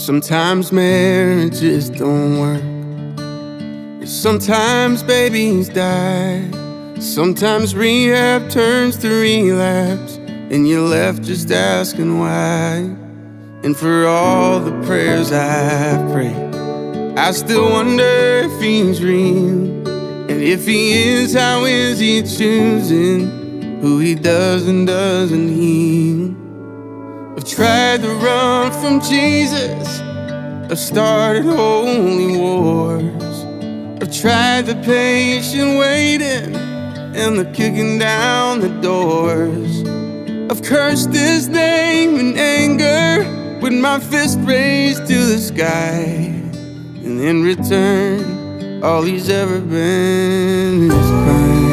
Sometimes marriages don't work. Sometimes babies die. Sometimes rehab turns to relapse, and you're left just asking why. And for all the prayers I've prayed, I still wonder if he's real. And if he is, how is he choosing who he does and doesn't heal? I've tried to run from Jesus, I've started holy wars. I've tried the patient waiting and the kicking down the doors. I've cursed his name in anger with my fist raised to the sky. And in return, all he's ever been is kind.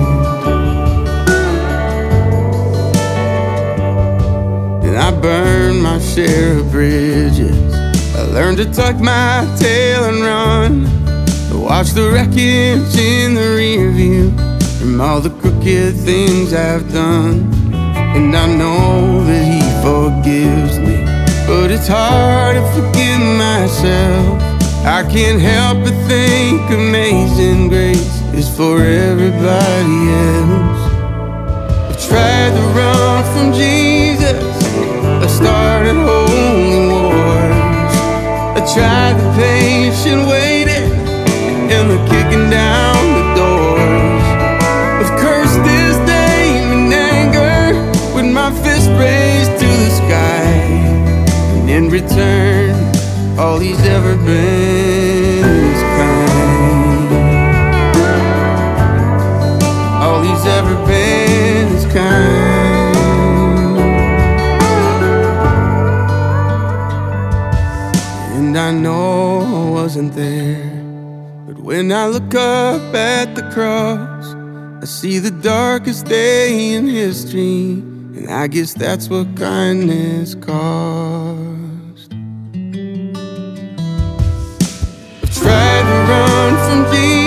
And I burned my share of bridges. I learned to tuck my tail and run, to watch the wreckage in the rear view from all the crooked things I've done. And I know that he forgives me, but it's hard to forgive myself. I can't help but think amazing grace is for everybody else. I've tried to run from Jesus, I started holy wars. I tried the patient waiting and the kicking down the doors. I've cursed his name in anger with my fist raised to the sky. And in return, all he's ever been is kind. All he's ever been is kind. And I know I wasn't there, but when I look up at the cross, I see the darkest day in history, and I guess that's what kindness cost. I've tried to run from Jesus,